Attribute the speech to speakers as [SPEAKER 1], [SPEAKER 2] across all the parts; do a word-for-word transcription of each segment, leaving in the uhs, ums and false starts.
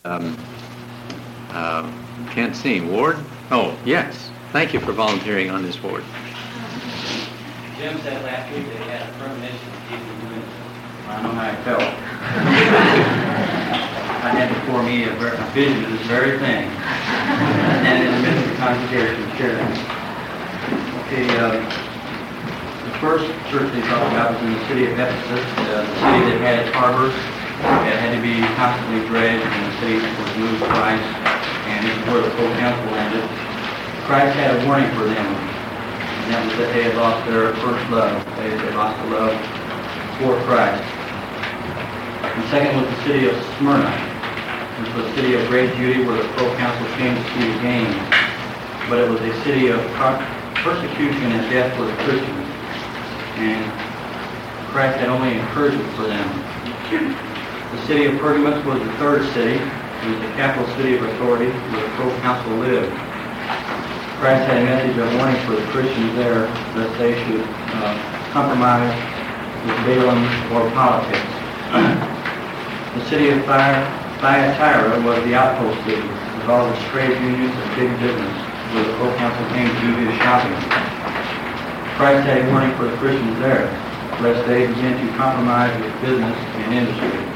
[SPEAKER 1] Um, uh, can't see. Ward? Oh, yes. Thank you for volunteering on this board.
[SPEAKER 2] Jim said last week that he had a premonition of Jesus doing it.
[SPEAKER 3] I know how I felt. I had before me a, ver- a vision of this very thing. And in the midst of the congregation, share that. Okay, uh, the first church they talked about was in the city of Ephesus, uh, the city that had its harbors. It had to be constantly dredged, and the city was moved twice, and this is where the full council landed. Christ had a warning for them, and that was that they had lost their first love. They had lost the love for Christ. The second was the city of Smyrna, which was a city of great beauty where the full council came to see the game. But it was a city of persecution and death for the Christians, and Christ had only encouragement for them. The city of Pergamos was the third city. It was the capital city of authority where the full council lived. Christ had a message of warning for the Christians there, lest they should uh, compromise with Balaam or politics. The city of Thyatira was the outpost city, with all its trade unions and big business, where the full council came to do his shopping. Christ had a warning for the Christians there, lest they begin to compromise with business and industry.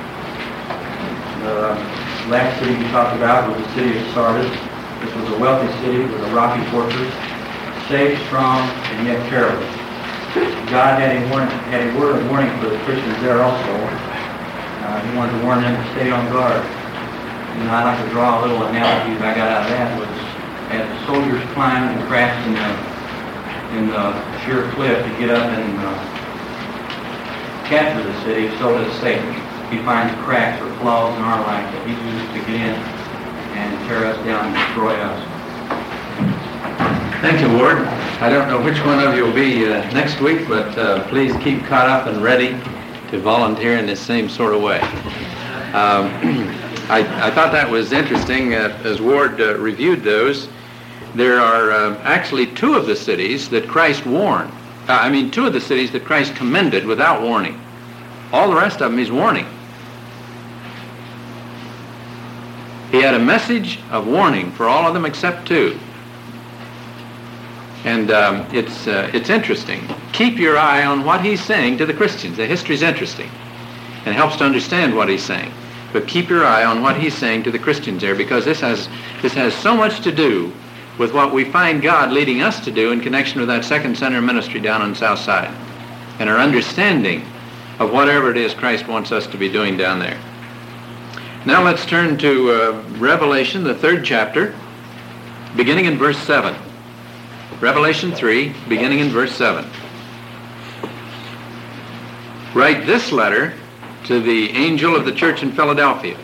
[SPEAKER 3] The last city we talked about was the city of Sardis. This was a wealthy city with a rocky fortress, safe, strong, and yet terrible. God had a, warning, had a word of warning for the Christians there also. Uh, he wanted to warn them to stay on guard. And I like to draw a little analogy that I got out of that was as the soldiers climbed and crashed in the, in the sheer cliff to get up and uh, capture the city, so does Satan. He finds cracks or flaws in our life that he uses to get in and tear us down and destroy us.
[SPEAKER 1] Thank you, Ward. I don't know which one of you will be uh, next week, but uh, please keep caught up and ready to volunteer in this same sort of way. Um, I, I thought that was interesting. Uh, as Ward uh, reviewed those, there are uh, actually two of the cities that Christ warned. Uh, I mean, two of the cities that Christ commended without warning. All the rest of them he's warning. He had a message of warning for all of them except two. And um, it's uh, it's interesting. Keep your eye on what he's saying to the Christians. The history is interesting and helps to understand what he's saying. But keep your eye on what he's saying to the Christians there, because this has this has so much to do with what we find God leading us to do in connection with that Second Center ministry down on the South Side, and our understanding of whatever it is Christ wants us to be doing down there. Now let's turn to uh, Revelation, the third chapter, beginning in verse seven. Revelation three, beginning in verse seven. Write this letter to the angel of the church in Philadelphia.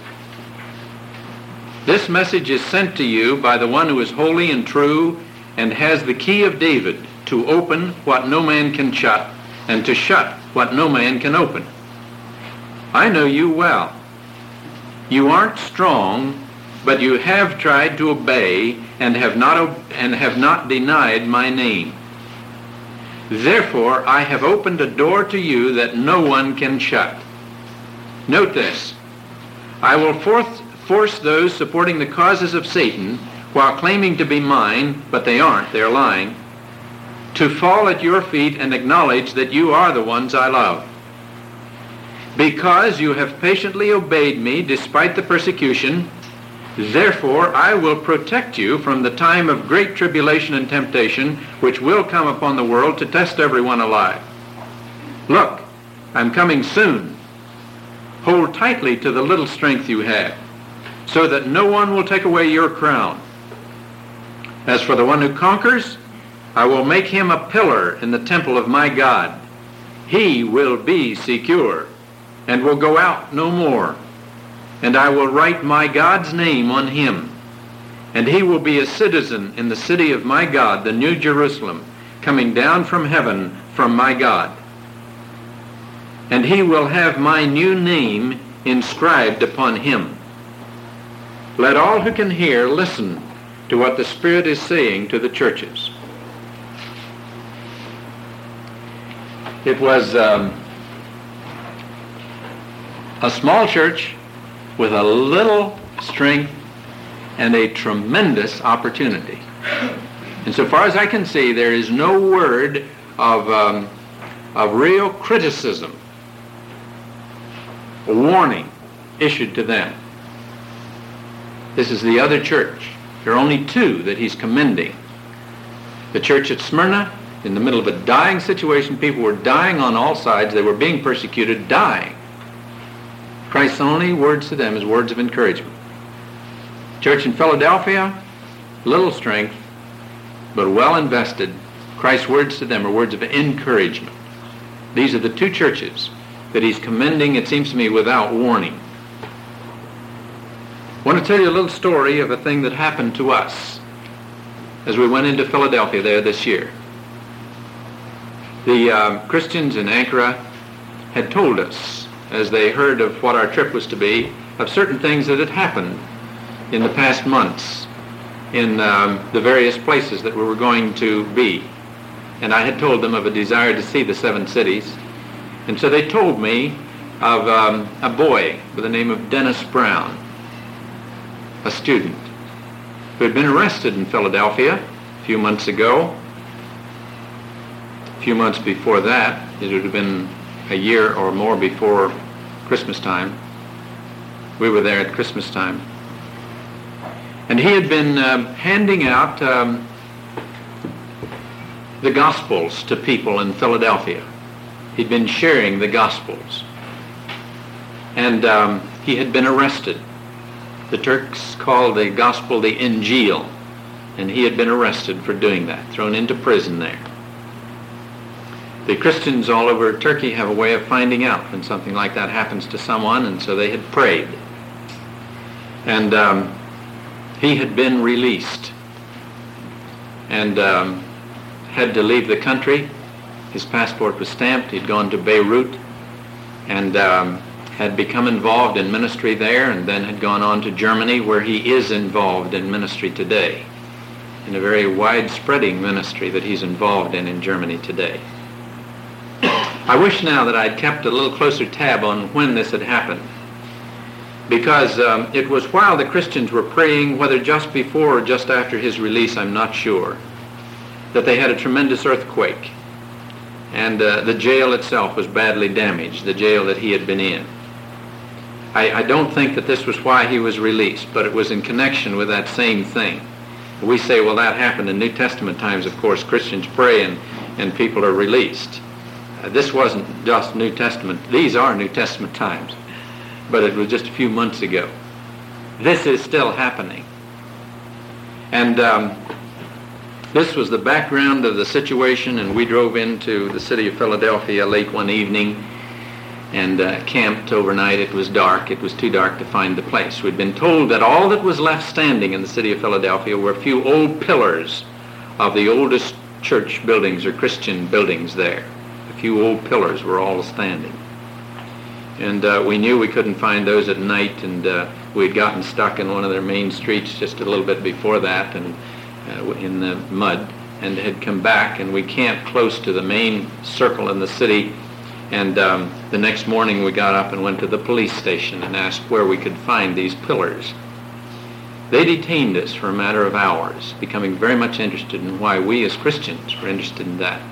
[SPEAKER 1] This message is sent to you by the one who is holy and true and has the key of David to open what no man can shut and to shut what no man can open. I know you well. You aren't strong, but you have tried to obey and have not ob- and have not denied my name. Therefore, I have opened a door to you that no one can shut. Note this. I will forth, force those supporting the causes of Satan, while claiming to be mine, but they aren't, they're lying, to fall at your feet and acknowledge that you are the ones I love. Because you have patiently obeyed me despite the persecution, therefore I will protect you from the time of great tribulation and temptation which will come upon the world to test everyone alive. Look, I'm coming soon. Hold tightly to the little strength you have, so that no one will take away your crown. As for the one who conquers, I will make him a pillar in the temple of my God. He will be secure and will go out no more. And I will write my God's name on him. And he will be a citizen in the city of my God, the New Jerusalem, coming down from heaven from my God. And he will have my new name inscribed upon him. Let all who can hear listen to what the Spirit is saying to the churches. It was um, a small church with a little strength and a tremendous opportunity. And so far as I can see, there is no word of, um, of real criticism, a warning issued to them. This is the other church. There are only two that he's commending. The church at Smyrna, in the middle of a dying situation, people were dying on all sides. They were being persecuted, dying. Christ's only words to them is words of encouragement. Church in Philadelphia, little strength, but well invested. Christ's words to them are words of encouragement. These are the two churches that he's commending, it seems to me, without warning. I want to tell you a little story of a thing that happened to us as we went into Philadelphia there this year. The uh, Christians in Ankara had told us, as they heard of what our trip was to be, of certain things that had happened in the past months in um, the various places that we were going to be. And I had told them of a desire to see the seven cities. And so they told me of um, a boy by the name of Dennis Brown, a student, who had been arrested in Philadelphia a few months ago. A few months before that, it would have been a year or more before Christmas time. We were there at Christmas time. And he had been um, handing out um, the Gospels to people in Philadelphia. He'd been sharing the Gospels. And um, he had been arrested. The Turks called the Gospel the Injil. And he had been arrested for doing that, thrown into prison there. The Christians all over Turkey have a way of finding out when something like that happens to someone, and so they had prayed. And um, he had been released and um, had to leave the country. His passport was stamped. He'd gone to Beirut and um, had become involved in ministry there, and then had gone on to Germany, where he is involved in ministry today, in a very wide-spreading ministry that he's involved in in Germany today. I wish now that I'd kept a little closer tab on when this had happened, because um, it was while the Christians were praying, whether just before or just after his release, I'm not sure, that they had a tremendous earthquake, and uh, the jail itself was badly damaged, the jail that he had been in. I, I don't think that this was why he was released, but it was in connection with that same thing. We say, well, that happened in New Testament times, of course. Christians pray and, and people are released. Uh, this wasn't just New Testament. These are New Testament times. But it was just a few months ago. This is still happening. And um, this was the background of the situation, and we drove into the city of Philadelphia late one evening and uh, camped overnight. It was dark. It was too dark to find the place. We'd been told that all that was left standing in the city of Philadelphia were a few old pillars of the oldest church buildings or Christian buildings there. A few old pillars were all standing. And uh, we knew we couldn't find those at night, and uh, we'd gotten stuck in one of their main streets just a little bit before that, and uh, in the mud, and had come back, and we camped close to the main circle in the city. And um, the next morning we got up and went to the police station and asked where we could find these pillars. They detained us for a matter of hours, becoming very much interested in why we as Christians were interested in that.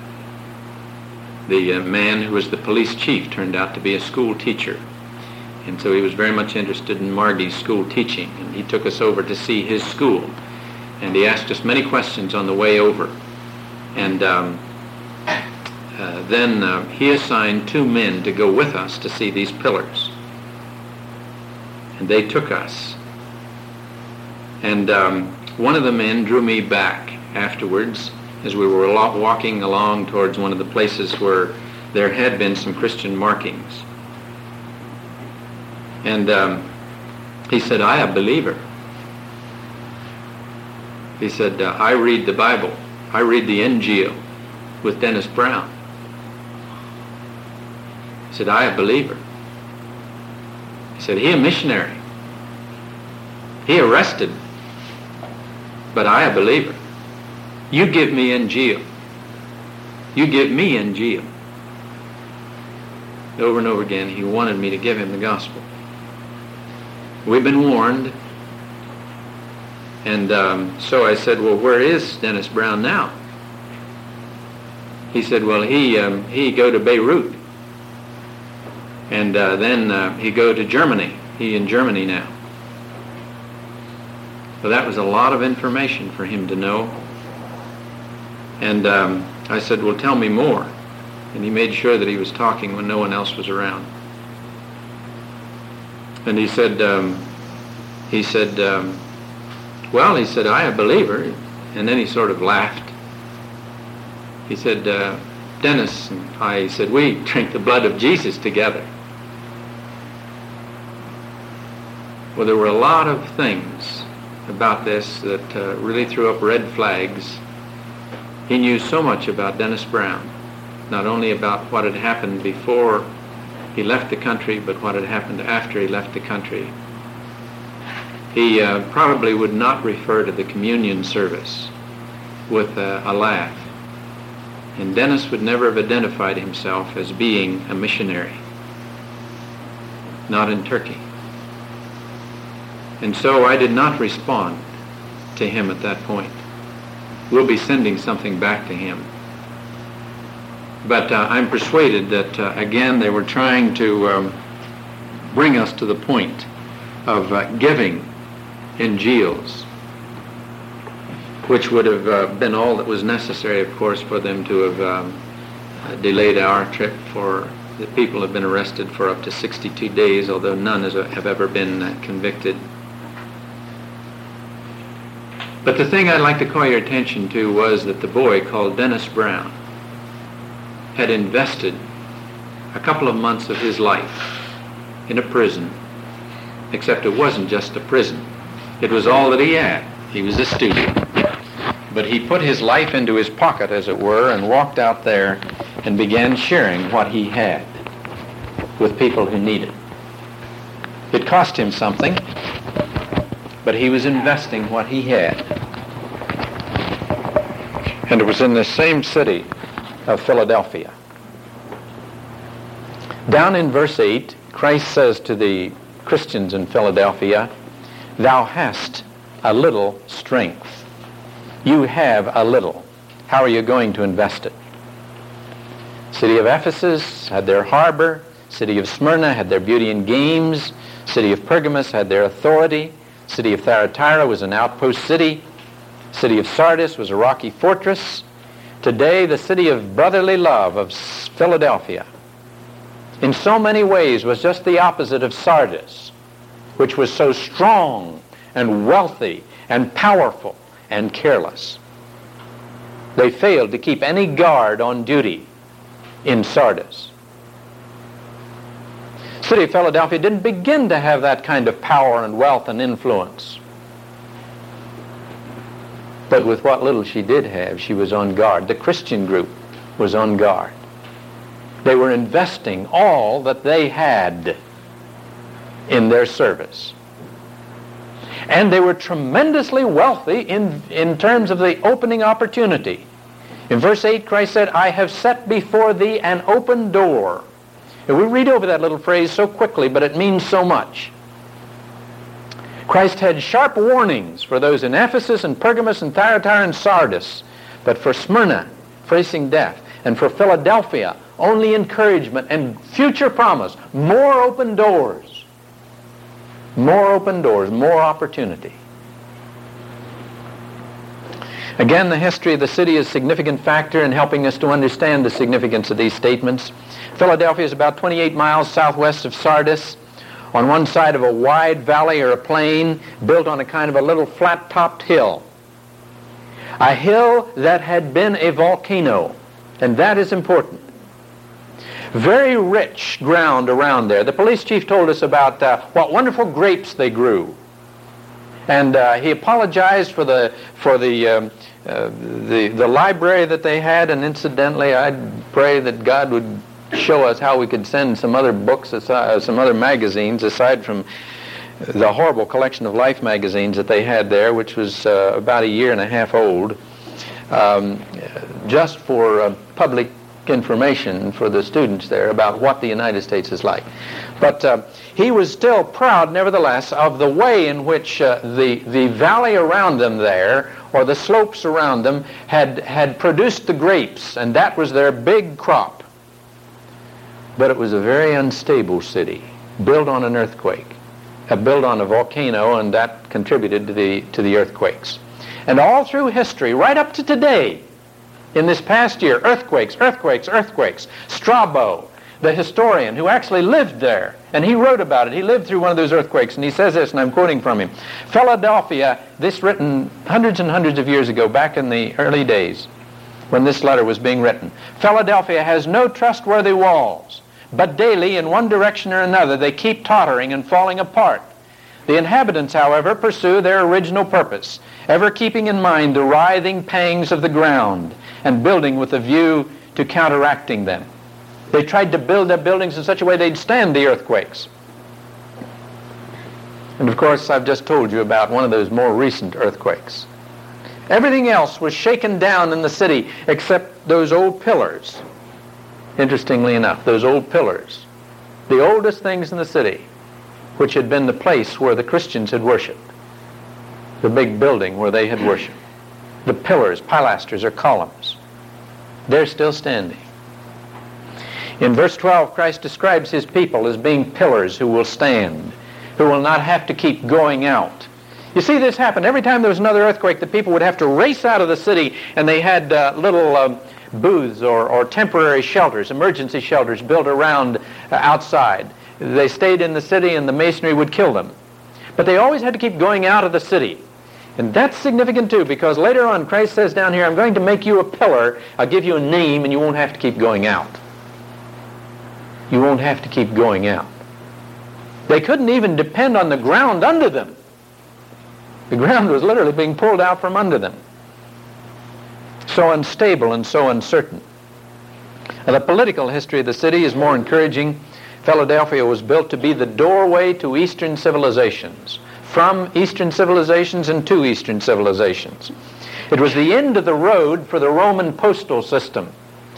[SPEAKER 1] The uh, man who was the police chief turned out to be a school teacher, and so he was very much interested in Margie's school teaching, and he took us over to see his school, and he asked us many questions on the way over. And um, Uh, then uh, he assigned two men to go with us to see these pillars. And they took us. And um, one of the men drew me back afterwards as we were walking along towards one of the places where there had been some Christian markings. And um, he said, "I am a believer." He said, uh, "I read the Bible. I read the Injil with Dennis Brown." He said, "I am a believer." He said, "He a missionary. He arrested, but I am a believer. You give me Injil. You give me Injil." Over and over again, he wanted me to give him the gospel. We've been warned. And um, so I said, well, where is Dennis Brown now? He said, well, he um, he go to Beirut. And uh, then uh, he go to Germany. He in Germany now. So that was a lot of information for him to know. And um, I said, well, tell me more. And he made sure that he was talking when no one else was around. And he said, um, he said, um, well, he said, I a believer. And then he sort of laughed. He said, uh, Dennis and I, he said, we drink the blood of Jesus together. Well, there were a lot of things about this that uh, really threw up red flags. He knew so much about Dennis Brown, not only about what had happened before he left the country, but what had happened after he left the country. He uh, probably would not refer to the communion service with uh, a laugh. And Dennis would never have identified himself as being a missionary, not in Turkey. And so I did not respond to him at that point. We'll be sending something back to him. But uh, I'm persuaded that, uh, again, they were trying to um, bring us to the point of uh, giving in jails, which would have uh, been all that was necessary, of course, for them to have um, delayed our trip. For the people have been arrested for up to sixty-two days, although none has, have ever been uh, convicted. But the thing I'd like to call your attention to was that the boy called Dennis Brown had invested a couple of months of his life in a prison, except it wasn't just a prison. It was all that he had. He was a student. But he put his life into his pocket, as it were, and walked out there and began sharing what he had with people who needed. It cost him something, but he was investing what he had. And it was in the same city of Philadelphia. Down in verse eight, Christ says to the Christians in Philadelphia, "Thou hast a little strength." You have a little. How are you going to invest it? City of Ephesus had their harbor. City of Smyrna had their beauty and games. City of Pergamos had their authority. City of Thyatira was an outpost city. City of Sardis was a rocky fortress. Today, the city of brotherly love of Philadelphia, in so many ways, was just the opposite of Sardis, which was so strong and wealthy and powerful and careless. They failed to keep any guard on duty in Sardis. City of Philadelphia didn't begin to have that kind of power and wealth and influence. But with what little she did have, she was on guard. The Christian group was on guard. They were investing all that they had in their service. And they were tremendously wealthy in, in terms of the opening opportunity. In verse eight, Christ said, "I have set before thee an open door." And we read over that little phrase so quickly, but it means so much. Christ had sharp warnings for those in Ephesus and Pergamos and Thyatira and Sardis, but for Smyrna, facing death, and for Philadelphia, only encouragement and future promise, more open doors, more open doors, more opportunity. Again, the history of the city is a significant factor in helping us to understand the significance of these statements. Philadelphia is about twenty-eight miles southwest of Sardis, on one side of a wide valley or a plain built on a kind of a little flat-topped hill. A hill that had been a volcano, and that is important. Very rich ground around there. The police chief told us about uh, what wonderful grapes they grew. And uh, he apologized for the for the, um, uh, the the library that they had, and incidentally, I'd pray that God would show us how we could send some other books, aside, some other magazines, aside from the horrible collection of Life magazines that they had there, which was uh, about a year and a half old, um, just for uh, public information for the students there about what the United States is like. But uh, he was still proud, nevertheless, of the way in which uh, the, the valley around them there, or the slopes around them, had, had produced the grapes, and that was their big crop. But it was a very unstable city, built on an earthquake, uh, built on a volcano, and that contributed to the, to the earthquakes. And all through history, right up to today, in this past year, earthquakes, earthquakes, earthquakes. Strabo, the historian who actually lived there, and he wrote about it. He lived through one of those earthquakes, and he says this, and I'm quoting from him. Philadelphia, this written hundreds and hundreds of years ago, back in the early days, when this letter was being written. Philadelphia has no trustworthy walls, but daily, in one direction or another, they keep tottering and falling apart. The inhabitants, however, pursue their original purpose, ever keeping in mind the writhing pangs of the ground, and building with a view to counteracting them. They tried to build their buildings in such a way they'd stand the earthquakes. And of course, I've just told you about one of those more recent earthquakes. Everything else was shaken down in the city except those old pillars. Interestingly enough, those old pillars, the oldest things in the city, which had been the place where the Christians had worshipped, the big building where they had worshipped. The pillars, pilasters, or columns, they're still standing. In verse twelve, Christ describes his people as being pillars who will stand, who will not have to keep going out. You see, this happened every time there was another earthquake. The people would have to race out of the city, and they had uh, little uh, booths or, or temporary shelters, emergency shelters built around uh, outside. They stayed in the city, and the masonry would kill them. But they always had to keep going out of the city. And that's significant too, because later on Christ says down here, I'm going to make you a pillar, I'll give you a name, and you won't have to keep going out. You won't have to keep going out. They couldn't even depend on the ground under them. The ground was literally being pulled out from under them. So unstable and so uncertain. Now, the political history of the city is more encouraging. Philadelphia was built to be the doorway to Eastern civilizations, from Eastern civilizations and to Eastern civilizations. It was the end of the road for the Roman postal system.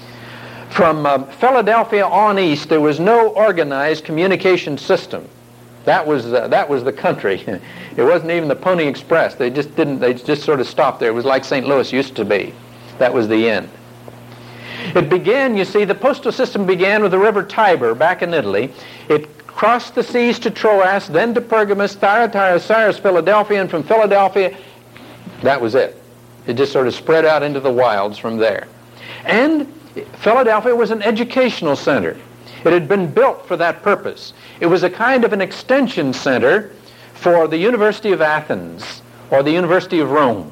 [SPEAKER 1] From uh, Philadelphia on east, there was no organized communication system. That was uh, that was the country. It wasn't even the Pony Express. They just didn't. They just sort of stopped there. It was like Saint Louis used to be. That was the end. It began. You see, the postal system began with the river Tiber back in Italy. It crossed the seas to Troas, then to Pergamus, Thyatira, Cyrus, Philadelphia, and from Philadelphia, that was it. It just sort of spread out into the wilds from there. And Philadelphia was an educational center. It had been built for that purpose. It was a kind of an extension center for the University of Athens or the University of Rome.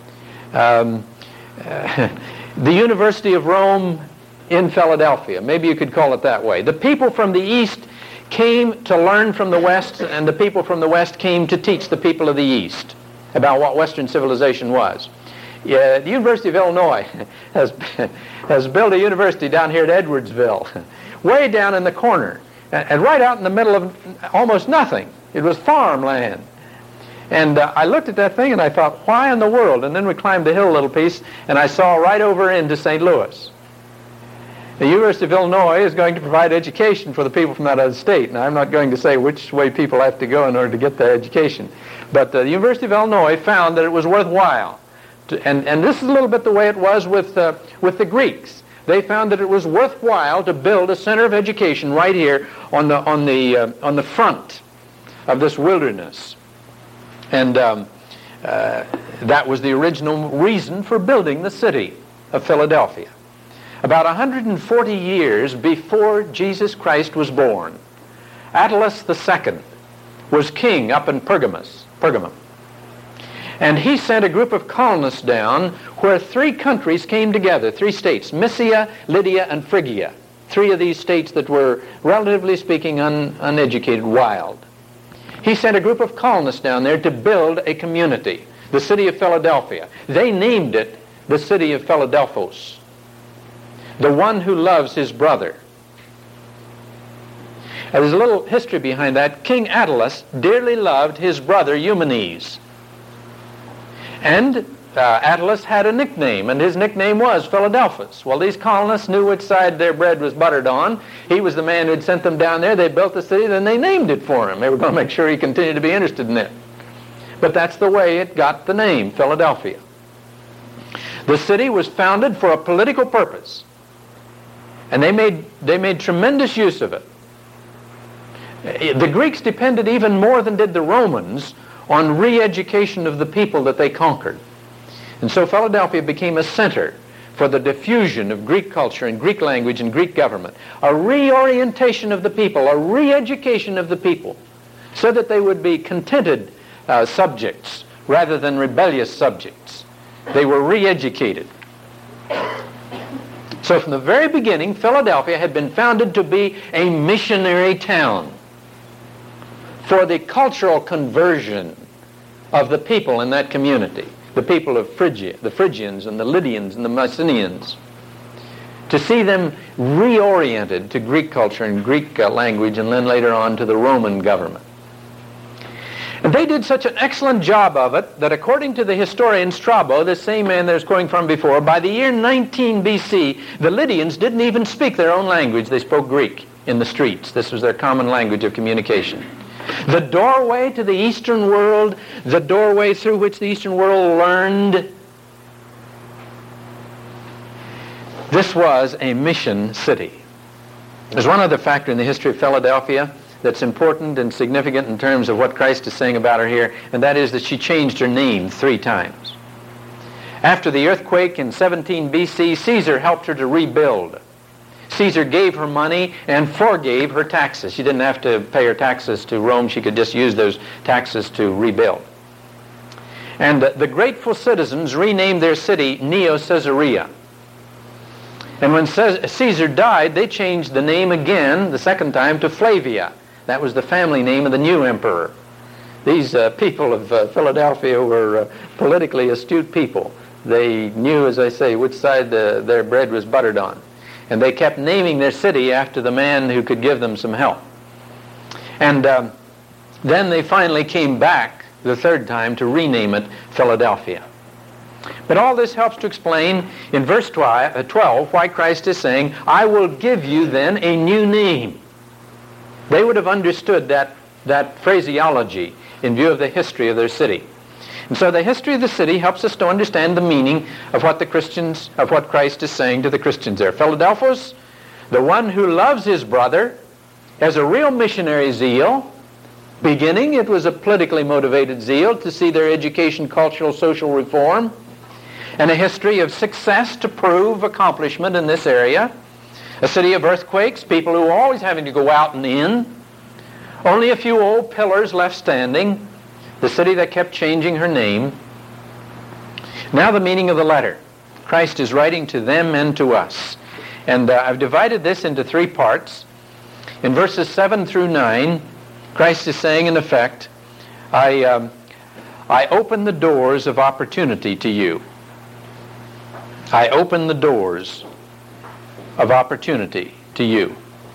[SPEAKER 1] Um, uh, the University of Rome in Philadelphia, maybe you could call it that way. The people from the east came to learn from the west, and the people from the west came to teach the people of the east about what Western civilization was. Yeah, the University of Illinois has, has built a university down here at Edwardsville, way down in the corner, and, and right out in the middle of almost nothing. It was farmland. And uh, I looked at that thing and I thought, why in the world? And then we climbed the hill a little piece, and I saw right over into Saint Louis. The University of Illinois is going to provide education for the people from that other state. Now, I'm not going to say which way people have to go in order to get their education. But uh, the University of Illinois found that it was worthwhile. To, and, and this is a little bit the way it was with, uh, with the Greeks. They found that it was worthwhile to build a center of education right here on the, on the, uh, on the front of this wilderness. And um, uh, that was the original reason for building the city of Philadelphia. About one hundred forty years before Jesus Christ was born, Attalus the Second was king up in Pergamus, Pergamum. And he sent a group of colonists down where three countries came together, three states, Mysia, Lydia, and Phrygia. Three of these states that were, relatively speaking, un, uneducated, wild. He sent a group of colonists down there to build a community, the city of Philadelphia. They named it the city of Philadelphos, the one who loves his brother. Now, there's a little history behind that. King Attalus dearly loved his brother Eumenes. And uh, Attalus had a nickname, and his nickname was Philadelphus. Well, these colonists knew which side their bread was buttered on. He was the man who had sent them down there. They built the city, then they named it for him. They were going to make sure he continued to be interested in it. But that's the way it got the name, Philadelphia. The city was founded for a political purpose, and they made, they made tremendous use of it. The Greeks depended even more than did the Romans on re-education of the people that they conquered. And so Philadelphia became a center for the diffusion of Greek culture and Greek language and Greek government, a reorientation of the people, a re-education of the people, so that they would be contented uh, subjects rather than rebellious subjects. They were re-educated. So from the very beginning, Philadelphia had been founded to be a missionary town for the cultural conversion of the people in that community, the people of Phrygia, the Phrygians and the Lydians and the Mycenaeans, to see them reoriented to Greek culture and Greek uh, language, and then later on to the Roman government. And they did such an excellent job of it that according to the historian Strabo, the same man that I was quoting from before, by the year nineteen B C, the Lydians didn't even speak their own language. They spoke Greek in the streets. This was their common language of communication. The doorway to the Eastern world, the doorway through which the Eastern world learned, this was a mission city. There's one other factor in the history of Philadelphia that's important and significant in terms of what Christ is saying about her here, and that is that she changed her name three times. After the earthquake in seventeen B C, Caesar helped her to rebuild. Caesar gave her money and forgave her taxes. She didn't have to pay her taxes to Rome. She could just use those taxes to rebuild. And uh, the grateful citizens renamed their city Neo-Caesarea. And when Caesar died, they changed the name again, the second time, to Flavia. That was the family name of the new emperor. These uh, people of uh, Philadelphia were uh, politically astute people. They knew, as I say, which side the, their bread was buttered on. And they kept naming their city after the man who could give them some help. And um, then they finally came back the third time to rename it Philadelphia. But all this helps to explain in verse twelve why Christ is saying, I will give you then a new name. They would have understood that, that phraseology in view of the history of their city. And so the history of the city helps us to understand the meaning of what the Christians, of what Christ is saying to the Christians there. Philadelphus, the one who loves his brother, has a real missionary zeal. Beginning, it was a politically motivated zeal to see their education, cultural, social reform, and a history of success to prove accomplishment in this area. A city of earthquakes, people who were always having to go out and in. Only a few old pillars left standing. The city that kept changing her name. Now the meaning of the letter. Christ is writing to them and to us. And uh, I've divided this into three parts. In verses seven through nine, Christ is saying, in effect, I, um, I open the doors of opportunity to you. I open the doors of opportunity to you.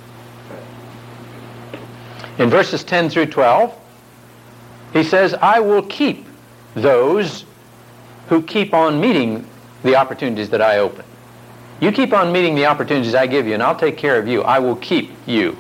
[SPEAKER 1] In verses ten through twelve, he says, I will keep those who keep on meeting the opportunities that I open. You keep on meeting the opportunities I give you, and I'll take care of you. I will keep you.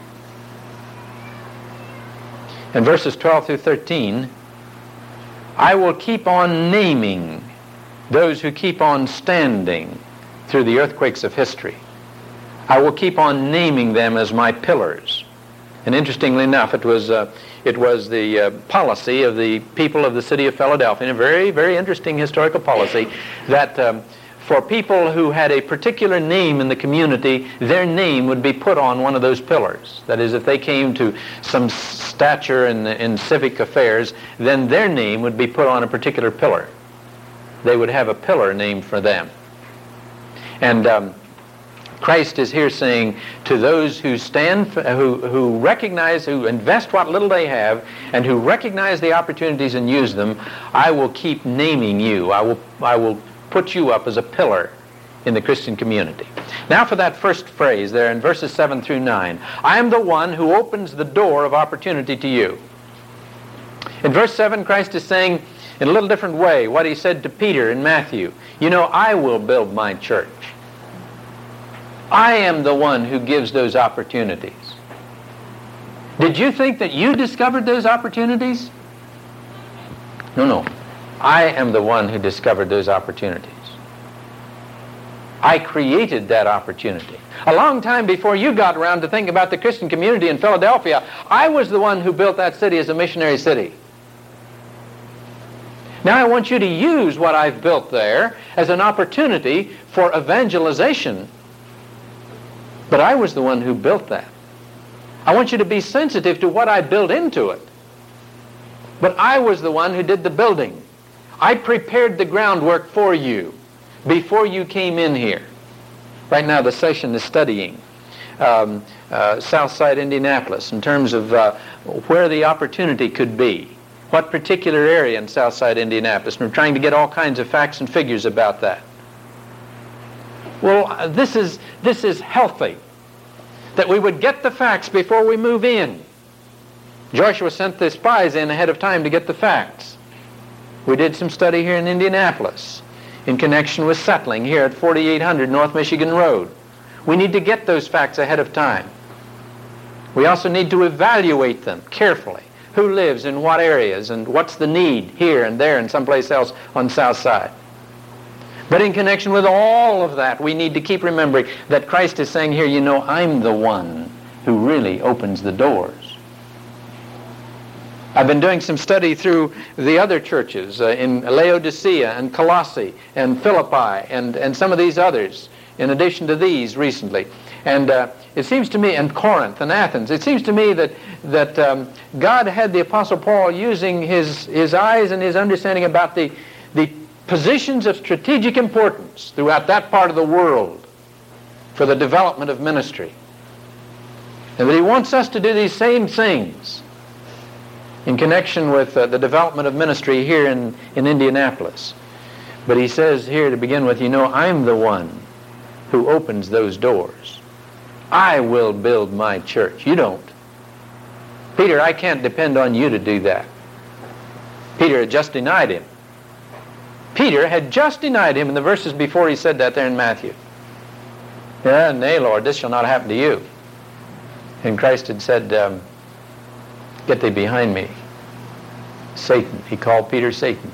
[SPEAKER 1] In verses twelve through thirteen, I will keep on naming those who keep on standing through the earthquakes of history. I will keep on naming them as my pillars. And interestingly enough, it was uh, it was the uh, policy of the people of the city of Philadelphia, a very, very interesting historical policy, that um, for people who had a particular name in the community, their name would be put on one of those pillars. That is, if they came to some stature in, in civic affairs, then their name would be put on a particular pillar. They would have a pillar named for them. And um, Christ is here saying to those who stand, who, who recognize, who invest what little they have, and who recognize the opportunities and use them, I will keep naming you. I will, I will put you up as a pillar in the Christian community. Now for that first phrase there in verses seven through nine. I am the one who opens the door of opportunity to you. In verse seven, Christ is saying, in a little different way what he said to Peter in Matthew. You know, I will build my church. I am the one who gives those opportunities. Did you think that you discovered those opportunities? No, no. I am the one who discovered those opportunities. I created that opportunity. A long time before you got around to think about the Christian community in Philadelphia, I was the one who built that city as a missionary city. Now I want you to use what I've built there as an opportunity for evangelization. But I was the one who built that. I want you to be sensitive to what I built into it. But I was the one who did the building. I prepared the groundwork for you before you came in here. Right now the session is studying um, uh, Southside Indianapolis in terms of uh, where the opportunity could be. What particular area in Southside Indianapolis? And we're trying to get all kinds of facts and figures about that. Well, uh, this is, this is healthy, that we would get the facts before we move in. Joshua sent the spies in ahead of time to get the facts. We did some study here in Indianapolis in connection with settling here at forty-eight hundred North Michigan Road. We need to get those facts ahead of time. We also need to evaluate them carefully. Who lives in what areas and what's the need here and there and someplace else on the south side. But in connection with all of that, we need to keep remembering that Christ is saying here, you know, I'm the one who really opens the doors. I've been doing some study through the other churches uh, in Laodicea and Colossae and Philippi and, and some of these others, in addition to these recently. And uh, it seems to me, and Corinth and Athens, it seems to me that, that um, God had the Apostle Paul using his, his eyes and his understanding about the, the positions of strategic importance throughout that part of the world for the development of ministry. And that he wants us to do these same things in connection with uh, the development of ministry here in, in Indianapolis. But he says here to begin with, you know, I'm the one who opens those doors. I will build my church. You don't. Peter, I can't depend on you to do that. Peter had just denied him. Peter had just denied him in the verses before he said that there in Matthew. Yeah, nay, Lord, this shall not happen to you. And Christ had said, um, get thee behind me, Satan. He called Peter Satan.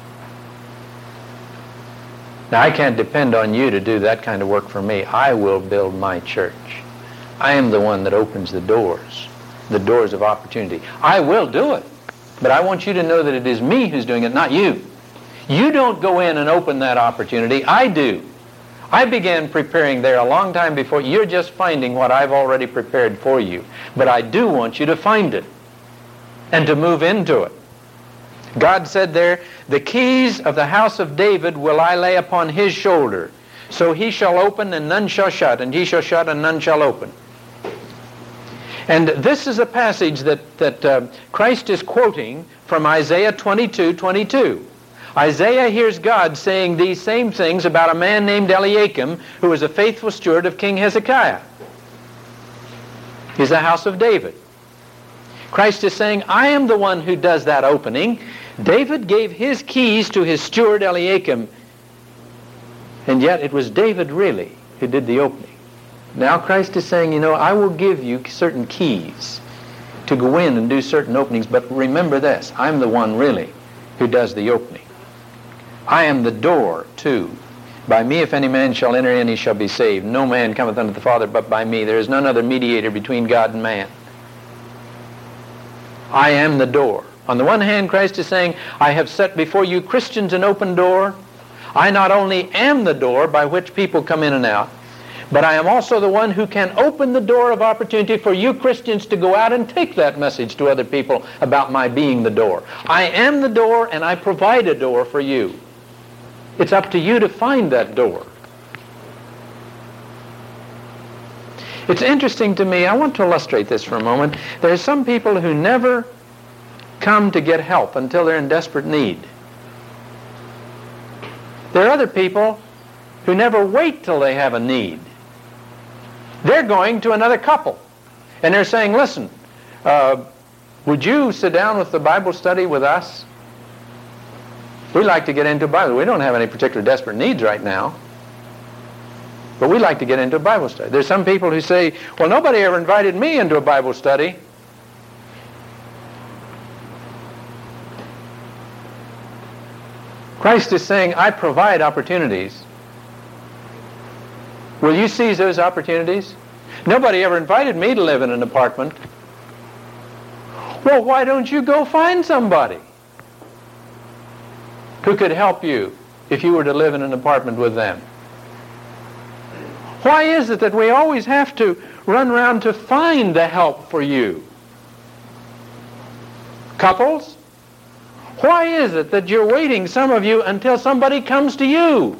[SPEAKER 1] Now, I can't depend on you to do that kind of work for me. I will build my church. I am the one that opens the doors, the doors of opportunity. I will do it, but I want you to know that it is me who's doing it, not you. You don't go in and open that opportunity. I do. I began preparing there a long time before. You're just finding what I've already prepared for you. But I do want you to find it and to move into it. God said there, the keys of the house of David will I lay upon his shoulder. So he shall open and none shall shut, and he shall shut and none shall open. And this is a passage that, that uh, Christ is quoting from Isaiah twenty-two twenty-two. Isaiah hears God saying these same things about a man named Eliakim, who was a faithful steward of King Hezekiah. He's the house of David. Christ is saying, I am the one who does that opening. David gave his keys to his steward Eliakim, and yet it was David really who did the opening. Now Christ is saying, you know, I will give you certain keys to go in and do certain openings, but remember this, I'm the one really who does the opening. I am the door too. By me if any man shall enter in, he shall be saved. No man cometh unto the Father but by me. There is none other mediator between God and man. I am the door. On the one hand, Christ is saying, I have set before you Christians an open door. I not only am the door by which people come in and out, but I am also the one who can open the door of opportunity for you Christians to go out and take that message to other people about my being the door. I am the door, and I provide a door for you. It's up to you to find that door. It's interesting to me, I want to illustrate this for a moment. There are some people who never come to get help until they're in desperate need. There are other people who never wait till they have a need. They're going to another couple, and they're saying, listen, uh, would you sit down with the Bible study with us? We like to get into Bible. We don't have any particular desperate needs right now. But we like to get into a Bible study. There's some people who say, well, nobody ever invited me into a Bible study. Christ is saying, I provide opportunities. Will you seize those opportunities? Nobody ever invited me to live in an apartment. Well, why don't you go find somebody who could help you if you were to live in an apartment with them? Why is it that we always have to run around to find the help for you? Couples, why is it that you're waiting, some of you, until somebody comes to you?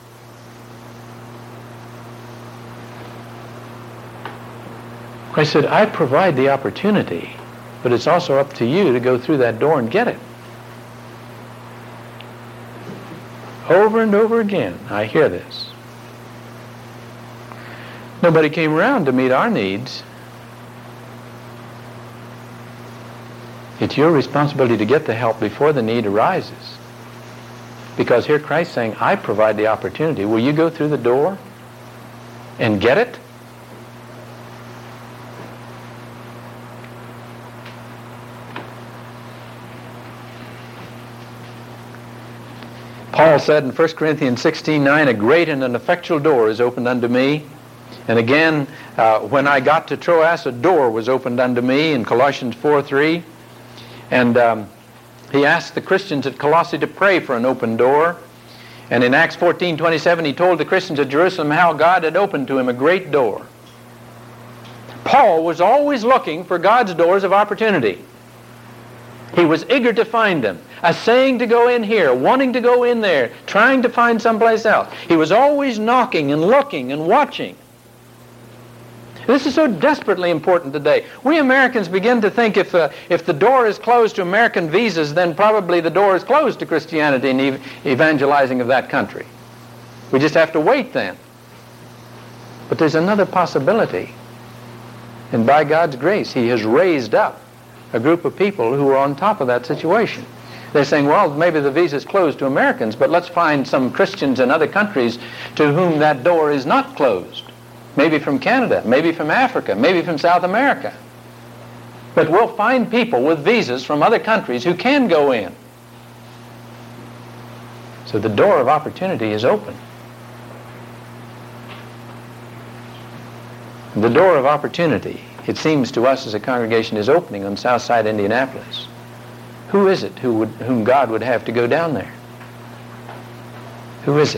[SPEAKER 1] I said, I provide the opportunity, but it's also up to you to go through that door and get it. Over and over again, I hear this. Nobody came around to meet our needs. It's your responsibility to get the help before the need arises. Because here Christ's saying, I provide the opportunity. Will you go through the door and get it? Paul said in First Corinthians sixteen nine, a great and an effectual door is opened unto me. And again, uh, when I got to Troas, a door was opened unto me in Colossians four three. And um, he asked the Christians at Colossae to pray for an open door. And in Acts fourteen twenty-seven, he told the Christians at Jerusalem how God had opened to him a great door. Paul was always looking for God's doors of opportunity. He was eager to find them, essaying to go in here, wanting to go in there, trying to find someplace else. He was always knocking and looking and watching. This is so desperately important today. We Americans begin to think if, uh, if the door is closed to American visas, then probably the door is closed to Christianity and ev- evangelizing of that country. We just have to wait then. But there's another possibility. And by God's grace, He has raised up a group of people who are on top of that situation. They're saying, well, maybe the visa is closed to Americans, but let's find some Christians in other countries to whom that door is not closed. Maybe from Canada, maybe from Africa, maybe from South America. But we'll find people with visas from other countries who can go in. So the door of opportunity is open. The door of opportunity, it seems to us as a congregation, is opening on Southside Indianapolis. Who is it who would, whom God would have to go down there? Who is it?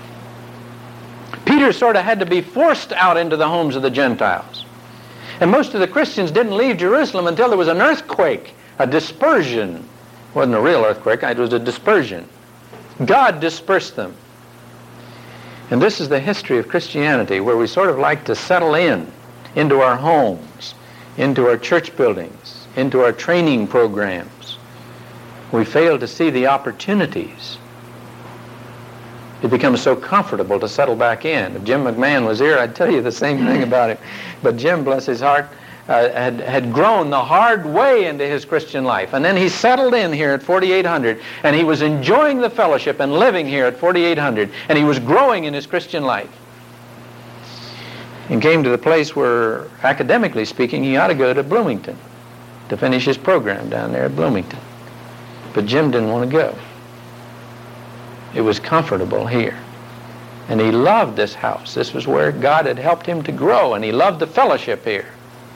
[SPEAKER 1] Peter sort of had to be forced out into the homes of the Gentiles. And most of the Christians didn't leave Jerusalem until there was an earthquake, a dispersion. It wasn't a real earthquake, it was a dispersion. God dispersed them. And this is the history of Christianity, where we sort of like to settle in, into our homes, into our church buildings, into our training programs. We fail to see the opportunities. It becomes so comfortable to settle back in. If Jim McMahon was here, I'd tell you the same thing about him. But Jim, bless his heart, uh, had, had grown the hard way into his Christian life. And then he settled in here at forty-eight hundred, and he was enjoying the fellowship and living here at forty-eight hundred, and he was growing in his Christian life. And came to the place where, academically speaking, he ought to go to Bloomington to finish his program down there at Bloomington. But Jim didn't want to go. It was comfortable here. And he loved this house. This was where God had helped him to grow, and he loved the fellowship here.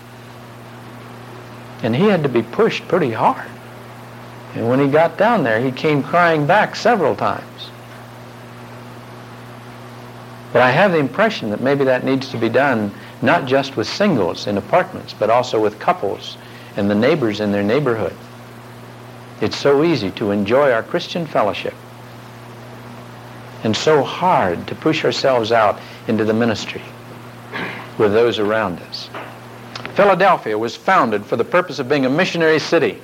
[SPEAKER 1] And he had to be pushed pretty hard. And when he got down there, he came crying back several times. But I have the impression that maybe that needs to be done not just with singles in apartments, but also with couples and the neighbors in their neighborhood. It's so easy to enjoy our Christian fellowship, and so hard to push ourselves out into the ministry with those around us. Philadelphia was founded for the purpose of being a missionary city.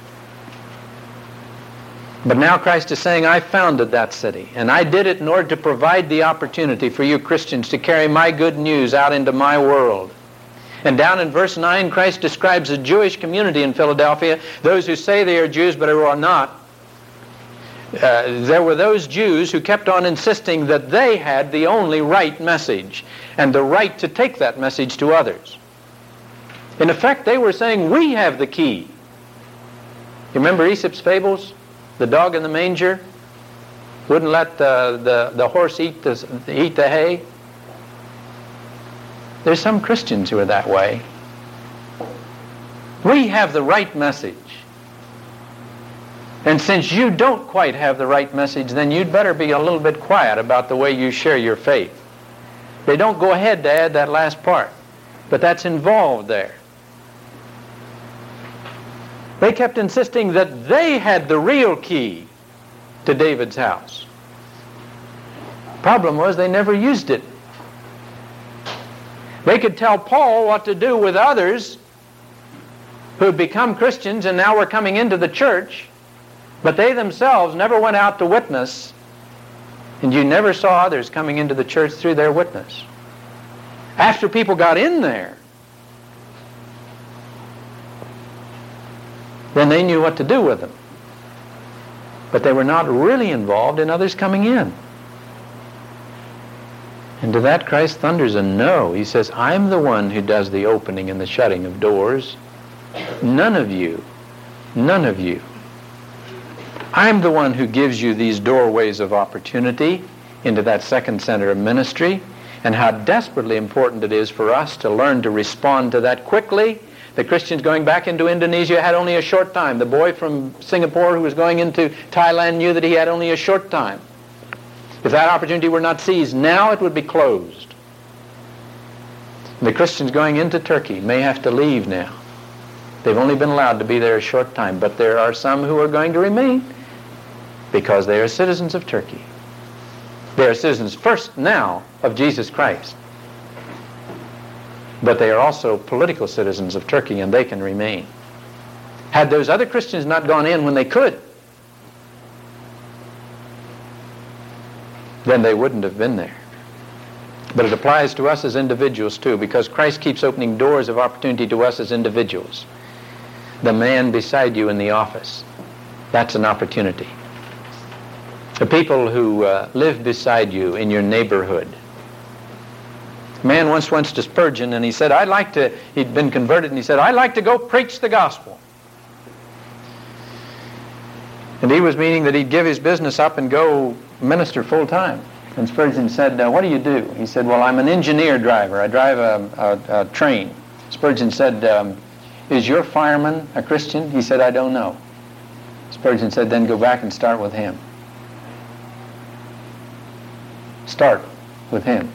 [SPEAKER 1] But now Christ is saying, I founded that city, and I did it in order to provide the opportunity for you Christians to carry my good news out into my world. And down in verse nine, Christ describes a Jewish community in Philadelphia, those who say they are Jews but who are not. Uh, there were those Jews who kept on insisting that they had the only right message and the right to take that message to others. In effect, they were saying, we have the key. You remember Aesop's fables? The dog in the manger wouldn't let the, the, the horse eat the, eat the hay. There's some Christians who are that way. We have the right message. And since you don't quite have the right message, then you'd better be a little bit quiet about the way you share your faith. They don't go ahead to add that last part, but that's involved there. They kept insisting that they had the real key to David's house. Problem was, they never used it. They could tell Paul what to do with others who had become Christians and now were coming into the church, but they themselves never went out to witness, and you never saw others coming into the church through their witness. After people got in there, then they knew what to do with them. But they were not really involved in others coming in. And to that Christ thunders a no. He says, I'm the one who does the opening and the shutting of doors. None of you, none of you. I'm the one who gives you these doorways of opportunity into that second center of ministry, and how desperately important it is for us to learn to respond to that quickly. The Christians going back into Indonesia had only a short time. The boy from Singapore who was going into Thailand knew that he had only a short time. If that opportunity were not seized now, it would be closed. The Christians going into Turkey may have to leave now. They've only been allowed to be there a short time, but there are some who are going to remain because they are citizens of Turkey. They are citizens first now of Jesus Christ. But they are also political citizens of Turkey, and they can remain. Had those other Christians not gone in when they could, then they wouldn't have been there. But it applies to us as individuals too, because Christ keeps opening doors of opportunity to us as individuals. The man beside you in the office, that's an opportunity. The people who uh, live beside you in your neighborhood. A man once went to Spurgeon and he said, I'd like to, he'd been converted, and he said, I'd like to go preach the gospel. And he was meaning that he'd give his business up and go minister full time. And Spurgeon said, uh, what do you do? He said, well, I'm an engineer driver. I drive a, a, a train. Spurgeon said, um, is your fireman a Christian? He said, I don't know. Spurgeon said, then go back and start with him. Start with him.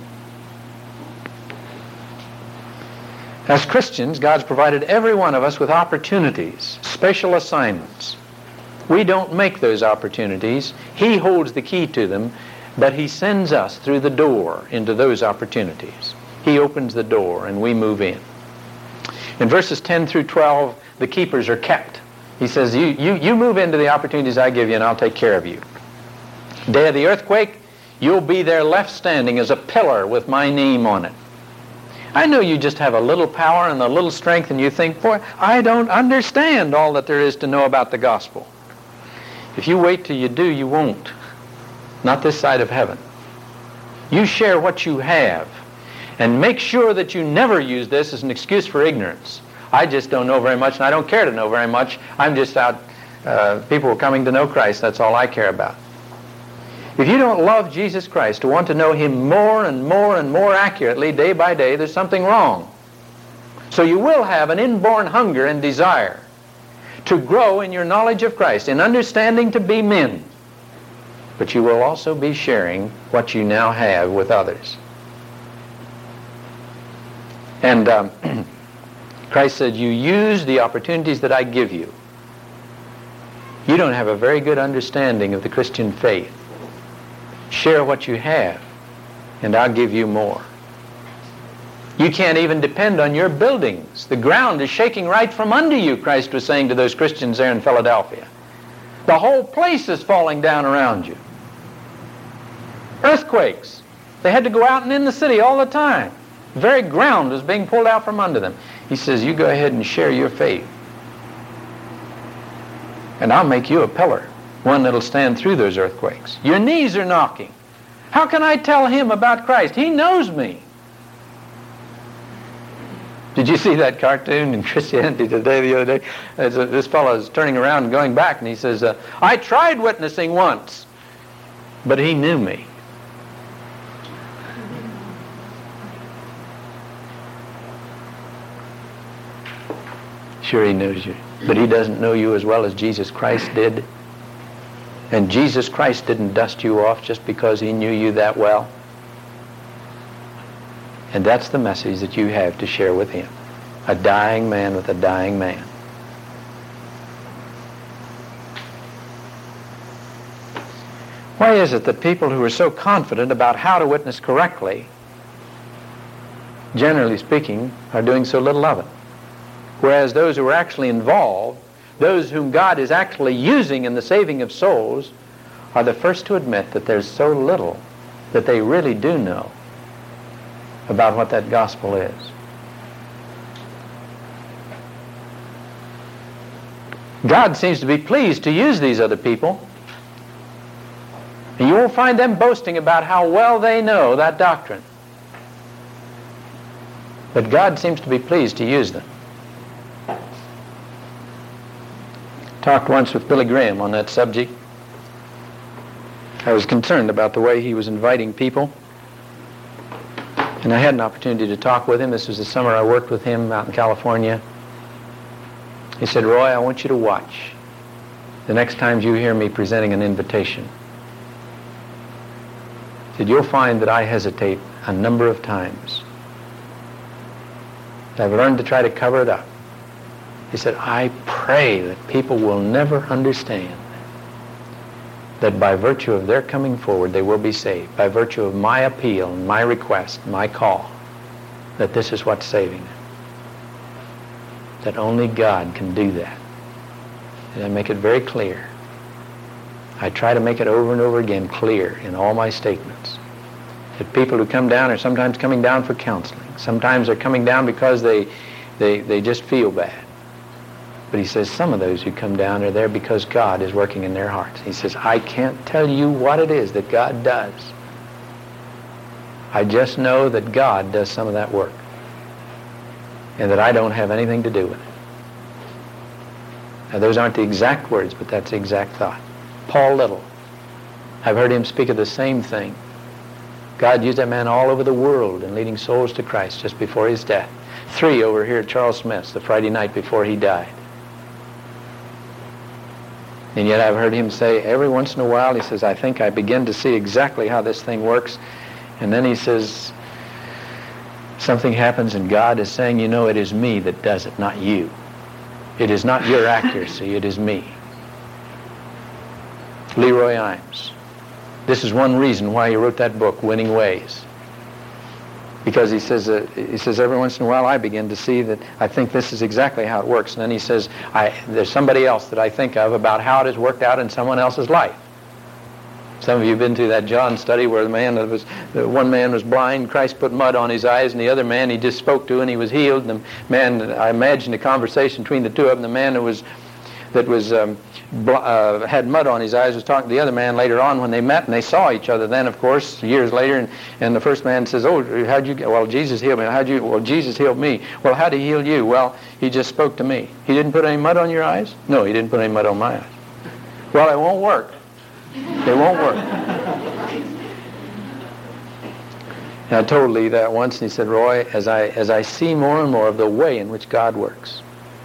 [SPEAKER 1] As Christians, God's provided every one of us with opportunities, special assignments. We don't make those opportunities. He holds the key to them, but he sends us through the door into those opportunities. He opens the door and we move in. In verses ten through twelve, the keepers are kept. He says, you, you, you move into the opportunities I give you and I'll take care of you. Day of the earthquake, you'll be there left standing as a pillar with my name on it. I know you just have a little power and a little strength, and you think, boy, I don't understand all that there is to know about the gospel. If you wait till you do, you won't. Not this side of heaven. You share what you have, and make sure that you never use this as an excuse for ignorance. I just don't know very much, and I don't care to know very much. I'm just out, uh, people are coming to know Christ. That's all I care about. If you don't love Jesus Christ, to want to know him more and more and more accurately day by day, there's something wrong. So you will have an inborn hunger and desire to grow in your knowledge of Christ, in understanding to be men. But you will also be sharing what you now have with others. And um, Christ said, you use the opportunities that I give you. You don't have a very good understanding of the Christian faith. Share what you have, and I'll give you more. You can't even depend on your buildings. The ground is shaking right from under you, Christ was saying to those Christians there in Philadelphia. The whole place is falling down around you. Earthquakes. They had to go out and in the city all the time. The very ground was being pulled out from under them. He says, you go ahead and share your faith, and I'll make you a pillar. one that'll stand through those earthquakes. Your knees are knocking. How can I tell him about Christ? He knows me. Did you see that cartoon in Christianity Today the other day? As a, this fellow is turning around and going back, and he says, uh, I tried witnessing once, but he knew me. Sure, he knows you, but he doesn't know you as well as Jesus Christ did. And Jesus Christ didn't dust you off just because he knew you that well. And that's the message that you have to share with him. A dying man with a dying man. Why is it that people who are so confident about how to witness correctly, generally speaking, are doing so little of it? Whereas those who are actually involved, those whom God is actually using in the saving of souls, are the first to admit that there's so little that they really do know about what that gospel is. God seems to be pleased to use these other people. And you won't find them boasting about how well they know that doctrine. But God seems to be pleased to use them. Talked once with Billy Graham on that subject. I was concerned about the way he was inviting people. And I had an opportunity to talk with him. This was the summer I worked with him out in California. He said, Roy, I want you to watch the next time you hear me presenting an invitation. He said, you'll find that I hesitate a number of times. I've learned to try to cover it up. He said, I pray that people will never understand that by virtue of their coming forward they will be saved, by virtue of my appeal, my request, my call, that this is what's saving them. That only God can do that. And I make it very clear. I try to make it over and over again clear in all my statements. That people who come down are sometimes coming down for counseling. Sometimes they're coming down because they, they, they just feel bad. But he says some of those who come down are there because God is working in their hearts. He says, I can't tell you what it is that God does. I just know that God does some of that work. And that I don't have anything to do with it. Now those aren't the exact words, but that's the exact thought. Paul Little. I've heard him speak of the same thing. God used that man all over the world in leading souls to Christ just before his death. Three over here at Charles Smith's the Friday night before he died. And yet I've heard him say every once in a while, he says, I think I begin to see exactly how this thing works. And then he says, something happens and God is saying, you know, it is me that does it, not you. It is not your accuracy, it is me. Leroy Imes. This is one reason why he wrote that book, Winning Ways. Because he says, uh, he says every once in a while I begin to see that I think this is exactly how it works. And then he says, I, there's somebody else that I think of about how it has worked out in someone else's life. Some of you have been through that John study where the man that was, the one man was blind, Christ put mud on his eyes, and the other man he just spoke to and he was healed. And the man, I imagined a conversation between the two of them. The man that was, that was um, bl- uh, had mud on his eyes was talking to the other man later on when they met, and they saw each other then, of course, years later. And, and the first man says, oh, how'd you get? Well, Jesus healed me. How'd you? Well, Jesus healed me. Well, how'd he heal you? Well, he just spoke to me. He didn't put any mud on your eyes? No, he didn't put any mud on my eyes. Well, it won't work. It won't work. And I told Lee that once, and he said, Roy, as I as I see more and more of the way in which God works,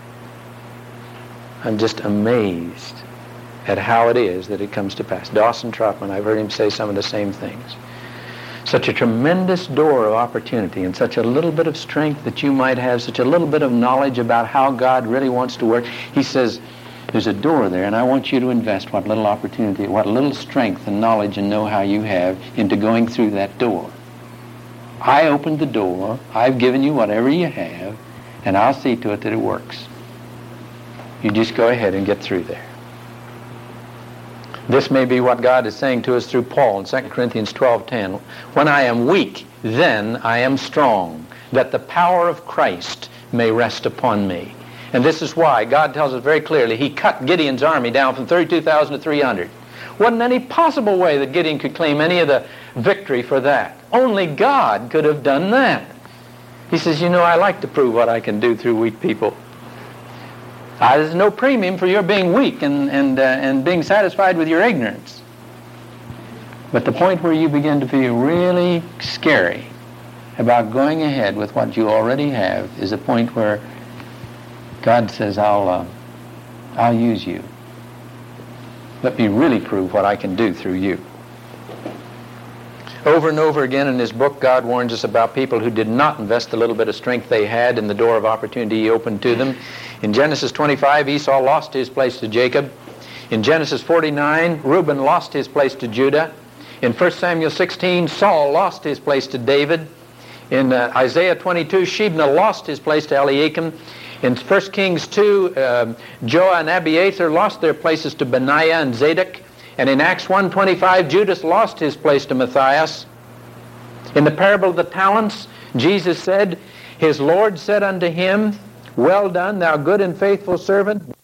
[SPEAKER 1] I'm just amazed at how it is that it comes to pass. Dawson Trotman, I've heard him say some of the same things. Such a tremendous door of opportunity and such a little bit of strength that you might have, such a little bit of knowledge about how God really wants to work. He says, there's a door there, and I want you to invest what little opportunity, what little strength and knowledge and know-how you have into going through that door. I opened the door, I've given you whatever you have, and I'll see to it that it works. You just go ahead and get through there. This may be what God is saying to us through Paul in Second Corinthians twelve ten. When I am weak, then I am strong, that the power of Christ may rest upon me. And this is why. God tells us very clearly He cut Gideon's army down from thirty-two thousand to three hundred. Wasn't any possible way that Gideon could claim any of the victory for that. Only God could have done that. He says, you know, I like to prove what I can do through weak people. Uh, there's no premium for your being weak and, and, uh, and being satisfied with your ignorance. But the point where you begin to feel really scary about going ahead with what you already have is a point where God says, I'll, uh, I'll use you. Let me really prove what I can do through you. Over and over again in this book, God warns us about people who did not invest the little bit of strength they had in the door of opportunity He opened to them. In Genesis twenty-five, Esau lost his place to Jacob. In Genesis forty-nine, Reuben lost his place to Judah. In First Samuel sixteen, Saul lost his place to David. In uh, Isaiah twenty-two, Shebna lost his place to Eliakim. In First Kings two, uh, Joah and Abiathar lost their places to Benaiah and Zadok. And in Acts one twenty-five, Judas lost his place to Matthias. In the parable of the talents, Jesus said, His Lord said unto him, Well done, thou good and faithful servant.